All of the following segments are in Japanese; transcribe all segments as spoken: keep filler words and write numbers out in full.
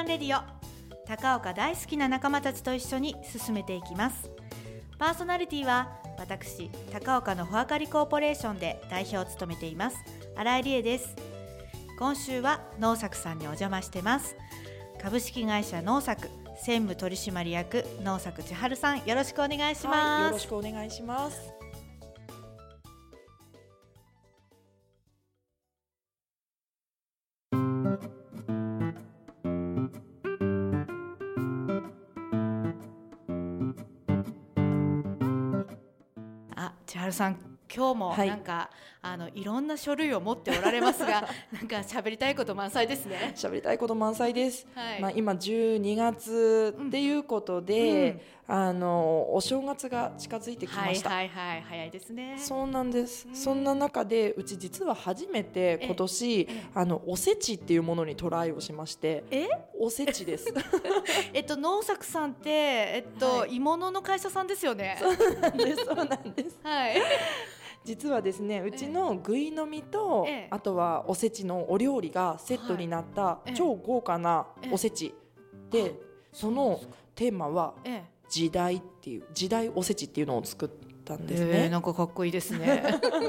レディオ、高岡大好きな仲間たちと一緒に進めていきます。パーソナリティは私、高岡の穂あかりコーポレーションで代表を務めています新井理恵です。今週は農作さんにお邪魔してます。株式会社農作専務取締役農作千春さん、よろしくお願いします。 はい、よろしくお願いします。 あ、千春さん、今日もなんか、はい、あのいろんな書類を持っておられますがなんか喋りたいこと満載ですね。 喋りたいこと満載です、はい。まあ、今じゅうにがつっていうことで、うんうん、あのお正月が近づいてきました。 はいはいはい、早いですね。 そうなんです、うん、そんな中でうち実は初めて今年あのおせちっていうものにトライをしまして。 えおせちですえっと農作さんって、えっとはい、鋳物の会社さんですよね。 そうなんですそうなんです、 はい。 実はですね、うちのぐいのみと、ええ、あとはおせちのお料理がセットになった超豪華なおせち、ええ、でそのテーマは時代っていう時代おせちっていうのを作ったんですね、 えー、なんかかっこいいですね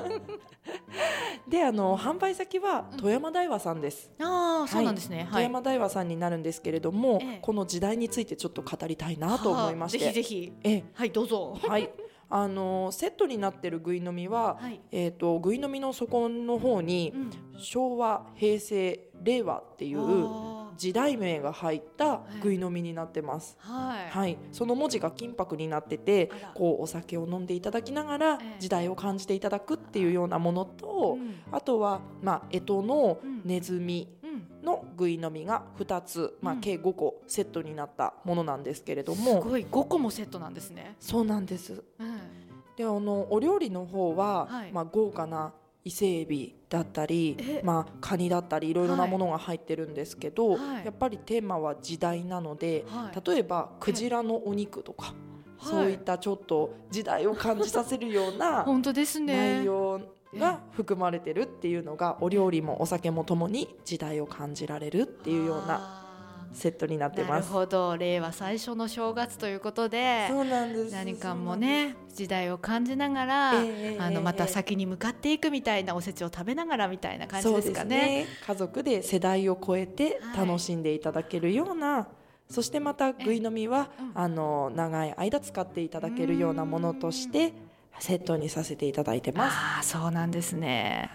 で、あの販売先は富山大和さんです、 うん、ああ、そうなんですね、はい、 富山大和さんになるんですけれども、ええ、この時代についてちょっと語りたいなと思いまして、 ぜひぜひ、 ええ、 はい、どうぞ。 はいあのセットになっているぐいのみは、はい、えーと、ぐいのみの底の方に、うん、昭和、平成、令和っていう時代名が入ったぐいのみになってます、はいはい、その文字が金箔になってて、こうお酒を飲んでいただきながら時代を感じていただくっていうようなものと、うん、あとは、まあ、干支のネズミのぐいのみがふたつ、まあ、計ごこセットになったものなんですけれども、 すごいごこもセットなんですね。 そうなんです、 うん、 であのお料理の方は、はいまあ、豪華な伊勢海老だったり、まあ、カニだったりいろいろなものが入ってるんですけど、はい、やっぱりテーマは時代なので、はい、例えばクジラのお肉とか、はい、そういったちょっと時代を感じさせるような本当ですね、 内容が含まれてるっていうのが、お料理もお酒もともに時代を感じられるっていうようなセットになってます。 なるほど、令和最初の正月ということで、 そうなんです、 何かもね時代を感じながら、えー、あのまた先に向かっていくみたいなおせちを食べながらみたいな感じですかね。 そうですね、家族で世代を超えて楽しんでいただけるような、はい、そしてまたぐいのみは、うん、あの長い間使っていただけるようなものとしてセットにさせていただいてます。 あ、そうなんですね、はい、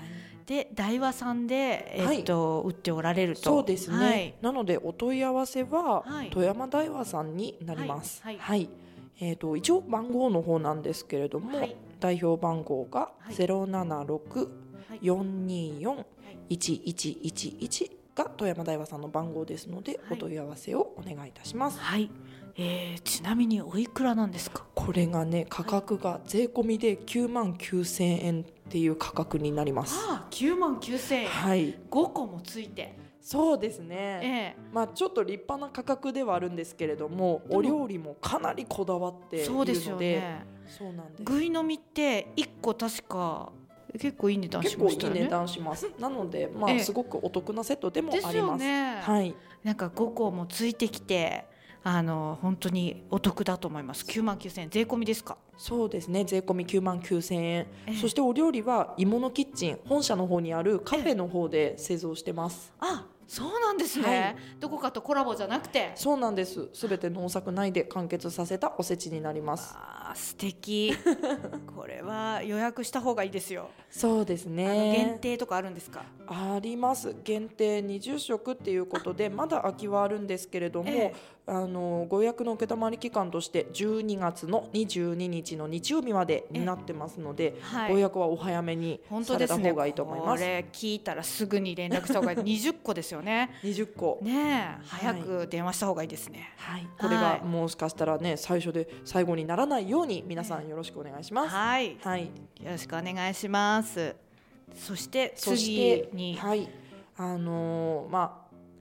で大和さんで、えーっとはい、売っておられると。 そうですね、はい、なのでお問い合わせは、はい、富山大和さんになります、はいはいはい、えー、と一応番号の方なんですけれども、はい、代表番号が ゼロななろく よんにーよん いちいちいちいちが富山大和さんの番号ですので、はい、お問い合わせをお願いいたします。 はい、えー、ちなみにおいくらなんですか？ これがね、価格が税込みできゅうまんきゅうせんえんっていう価格になります。 ああ、きゅうまんきゅうせんえん、はい、ごこもついて。 そうですね、ええ、まあ、ちょっと立派な価格ではあるんですけれども、お料理もかなりこだわっているので。そうですよね。そうなんです。 ぐいのみっていっこ確か結構いい値段しましたよね。 結構いい値段しますなので、まあ、ええ、すごくお得なセットでもあります。ですよね、はい、 なんかごこもついてきて、あの本当にお得だと思います。きゅうまんきゅうせんえん税込みですか？ そうですね、税込みきゅうまんきゅうせんえん、ええ、そしてお料理は鋳物キッチン本社の方にあるカフェの方で製造してます。 ええ、あ、そうなんですね、はい、どこかとコラボじゃなくて。 そうなんです、すべて農作内で完結させたおせちになります。 あ、素敵これは予約した方がいいですよ。 そうですね、 あの限定とかあるんですか？ あります、限定にじゅっしょくっていうことでまだ空きはあるんですけれども、ええ、あのご予約の承り期間としてじゅうにがつのにじゅうににちの日曜日までになってますので、はい、ご予約はお早めにされた方がいいと思います。 本当ですね、これ聞いたらすぐに連絡した方がいいにじゅっこですよねにじゅっこね、早く電話した方がいいですね、 はい、これがもしかしたらね、最初で最後にならないように皆さんよろしくお願いします。 はい、はい、よろしくお願いします。そして次に、 はい、あのー、まあ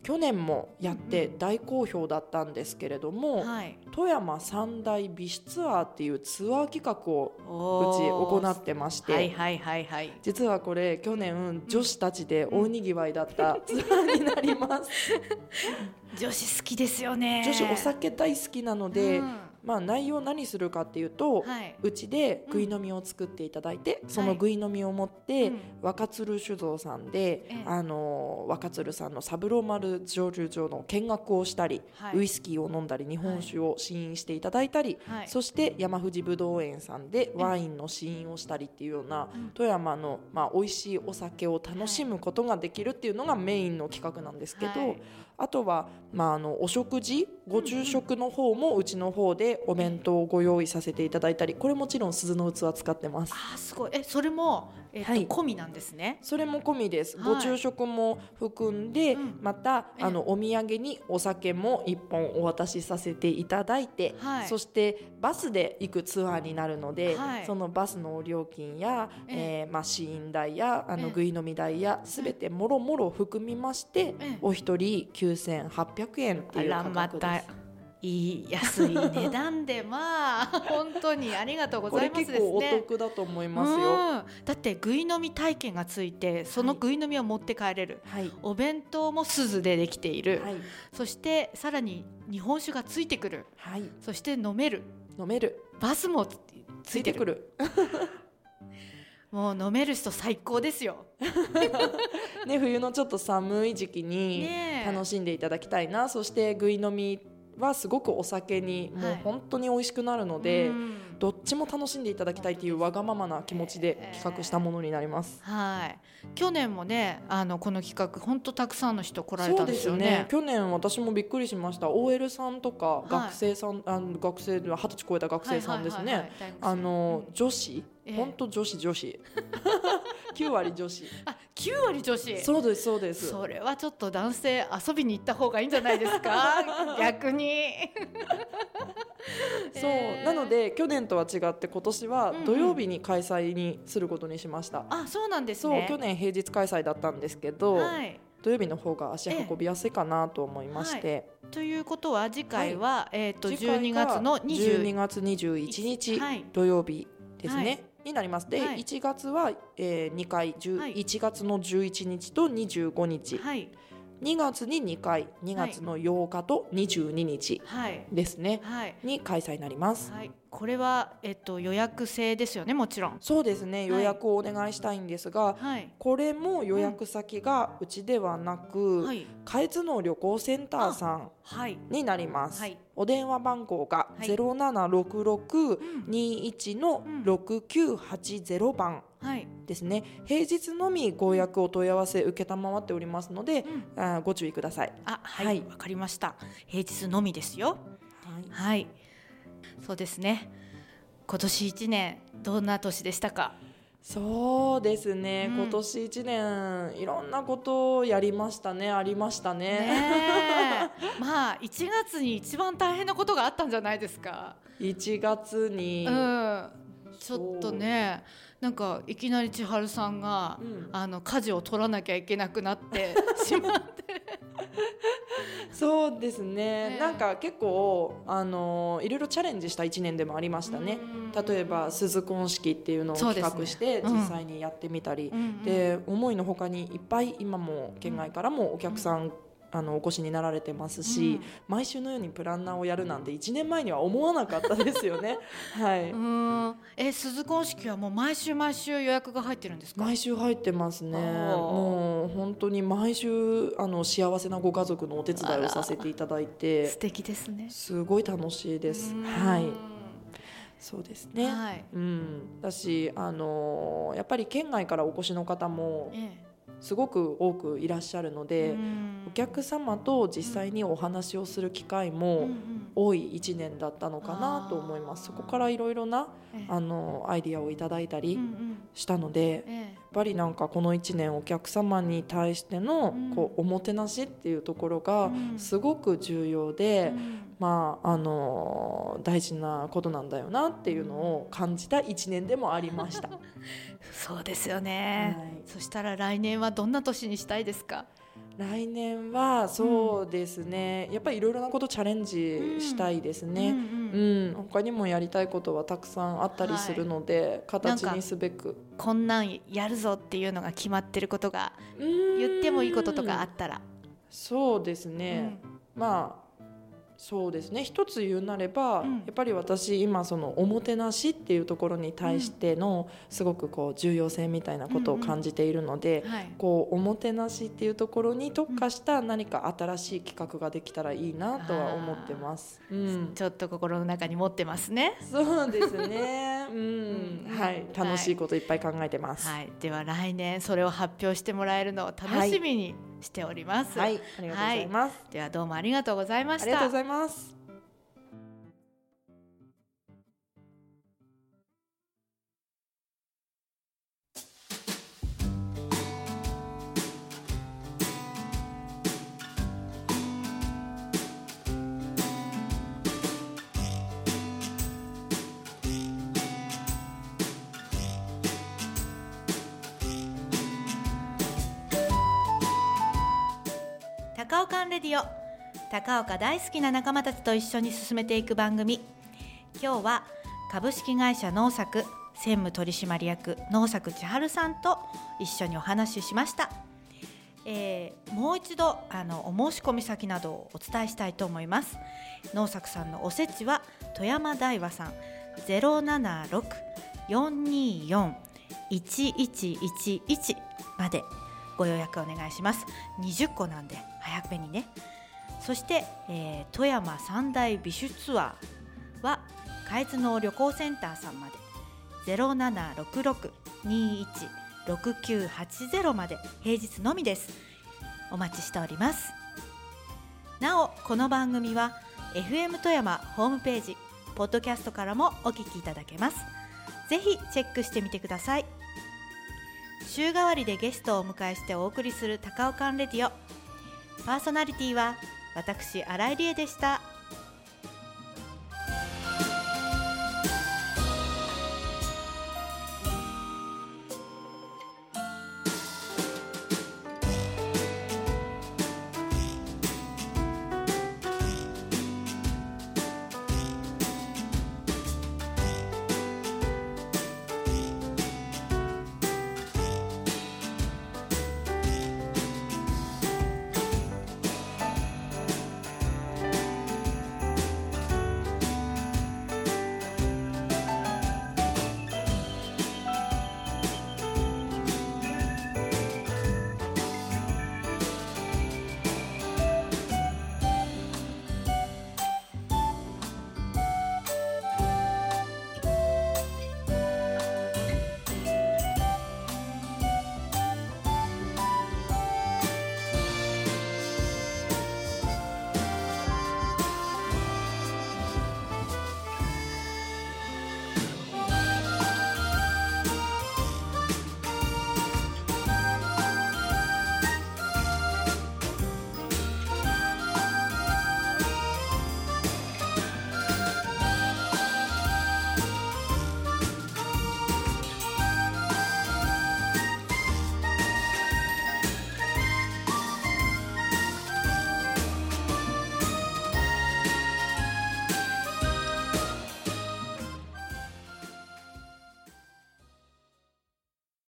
去年もやって大好評だったんですけれども、うんはい、富山三大美酒ツアーっていうツアー企画をうち行ってまして、はいはいはいはい、実はこれ去年女子たちで大にぎわいだったツアーになります、 うん、女子好きですよね。 女子お酒大好きなので、うんまあ、内容何するかっていうと、はい、うちでぐい飲みを作っていただいて、うん、そのぐい飲みを持って、はい、若鶴酒造さんで、うん、あの若鶴さんの三郎丸蒸留所の見学をしたり、はい、ウイスキーを飲んだり日本酒を試飲していただいたり、はい、そして山藤ぶどう園さんでワインの試飲をしたりっていうような、うん、富山の、まあ、美味しいお酒を楽しむことができるっていうのがメインの企画なんですけど、はい、あとは、まあ、あのお食事ご昼食の方もうちの方でお弁当をご用意させていただいたり、これもちろん鈴の器使ってます。 あすごい。えそれも、えーとはい、込みなんですね。 それも込みです、はい、ご昼食も含んで、うん、またあのお土産にお酒もいっぽんお渡しさせていただいて、はい、そしてバスで行くツアーになるので、はい、そのバスの料金や、えーまあ、試飲代やあのぐい飲み代やすべてもろもろ含みまして、お一人きゅうせんはっぴゃくえんっていう価格です。 いい安い値段でまあ本当にありがとうございますですね。 これ結構お得だと思いますよ、 うん、だってぐい飲み体験がついてそのぐい飲みを持って帰れる、はい、お弁当も鈴でできている、はい、そしてさらに日本酒がついてくる、はい、そして飲める飲めるバスもついてくるもう飲める人最高ですよね、冬のちょっと寒い時期に楽しんでいただきたいな、ね、そしてぐい飲みはすごくお酒にもう本当に美味しくなるので、はい、どっちも楽しんでいただきたいというわがままな気持ちで企画したものになります、 えーはい、去年もねあのこの企画本当たくさんの人来られたんですよね。そうですね、 去年私もびっくりしました。 オーエル さんとか学生さん、はい、あの学生でははたち超えた学生さんですね、あの女子本当、えー、女子女子きゅうわり女子あきゅうわり女子そうですそうです。 それはちょっと男性遊びに行った方がいいんじゃないですか逆にそう、えー、なので去年とは違って今年は土曜日に開催にすることにしました、うんうん、 あそうなんですね。 そう去年平日開催だったんですけど、はい、土曜日の方が足運びやすいかなと思いまして、 はい、ということは次回は、はいえー、とじゅうにがつのにじゅうにがつにじゅういちにち、はい、土曜日ですね、はいになります。で、はい、いちがつは、えー、にかい、はい、いちがつのじゅういちにちとにじゅうごにち、はい、にがつににかいにがつのようかとにじゅうににちですね、はい、に開催になります、はい、 これは、えっと、予約制ですよね。もちろんそうですね、予約をお願いしたいんですが、はい、これも予約先がうちではなく、はい、海津の旅行センターさんになります、はい、お電話番号が ゼロななろくろくにいちのろくきゅうはちゼロ 番ですね、平日のみご予約お問い合わせ受けたまわっておりますので、うん、あご注意ください。 あはい、はい、わかりました。平日のみですよ。はい、はい、そうですね。今年いちねんどんな年でしたか？ そうですね、うん、今年いちねんいろんなことをやりましたね。ありましたね。 ねまあいちがつに一番大変なことがあったんじゃないですか？ いちがつに、 うん、ちょっとねなんかいきなり千春さんが、うん、あの舵を取らなきゃいけなくなってしまってそうですね、ねなんか結構あのいろいろチャレンジしたいちねんでもありましたね。例えば鈴婚式っていうのを企画して実際にやってみたり で,、ねうん、で思いのほかにいっぱい今も県外からもお客さん、うんあのお越しになられてますし、うん、毎週のようにプランナーをやるなんていちねんまえには思わなかったですよねはい、 うんえ鈴婚式はもう毎週毎週予約が入ってるんですか？ 毎週入ってますね。もう本当に毎週あの幸せなご家族のお手伝いをさせていただいて素敵ですね。 すごい楽しいです。はいそうですね、はいうん、だし、あのー、やっぱり県外からお越しの方も、ええすごく多くいらっしゃるので、お客様と実際にお話をする機会も多いいちねんだったのかなと思います。そこからいろいろなあのアイディアをいただいたりしたので、やっぱりなんかこのいちねんお客様に対してのこうおもてなしっていうところがすごく重要で、まああの大事なことなんだよなっていうのを感じたいちねんでもありましたそうですよね、はい、そしたら来年はどんな年にしたいですか？ 来年はそうですね、うん、やっぱりいろいろなことチャレンジしたいですね、うんうんうん、他にもやりたいことはたくさんあったりするので、はい、形にすべくこんなんやるぞっていうのが決まってることが言ってもいいこととかあったら。 そうですね、うん、まあそうですね、一つ言うなれば、うん、やっぱり私今そのおもてなしっていうところに対してのすごくこう重要性みたいなことを感じているので、うんうんはい、こうおもてなしっていうところに特化した何か新しい企画ができたらいいなとは思ってます、うん、 ちょっと心の中に持ってますね。 そうですね、うん、はい、楽しいこといっぱい考えてます、 はい、では来年それを発表してもらえるのを楽しみにしております。 はい、はい、ありがとうございます、 はい、ではどうもありがとうございました。 ありがとうございます。 高岡レディオ、高岡大好きな仲間たちと一緒に進めていく番組。今日は株式会社農作専務取締役農作千春さんと一緒にお話ししました。えー、もう一度あのお申し込み先などをお伝えしたいと思います。農作さんのおせちは富山大和さん ゼロななろく よんによん いちいちいちいち までご予約お願いします。にじゅっこなんで早めにね。そして、えー、富山三大美酒ツアーは海津の旅行センターさんまで ゼロななろくろく にいちろくきゅうはちゼロ まで平日のみです。お待ちしております。なおこの番組は エフエム 富山ホームページポッドキャストからもお聞きいただけます。ぜひチェックしてみてください。週替わりでゲストをお迎えしてお送りする高岡レディオ、パーソナリティは私新井理恵でした。